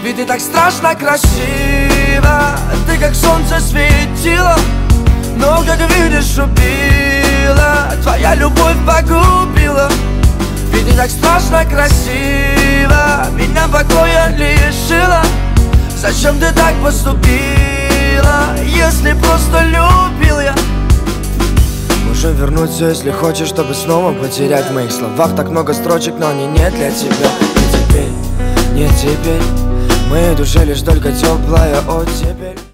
Ведь ты так страшно красиво, ты как солнце светила, но, как видишь, убила, твоя любовь погубила. Ведь ты так страшно красиво, меня покоя лишила. Зачем ты так поступила, если просто любил я? Можем вернуться, если хочешь, чтобы снова потерять. В моих словах так много строчек, но они не для тебя. Не теперь, не теперь, в моей душе лишь только теплая оттепель.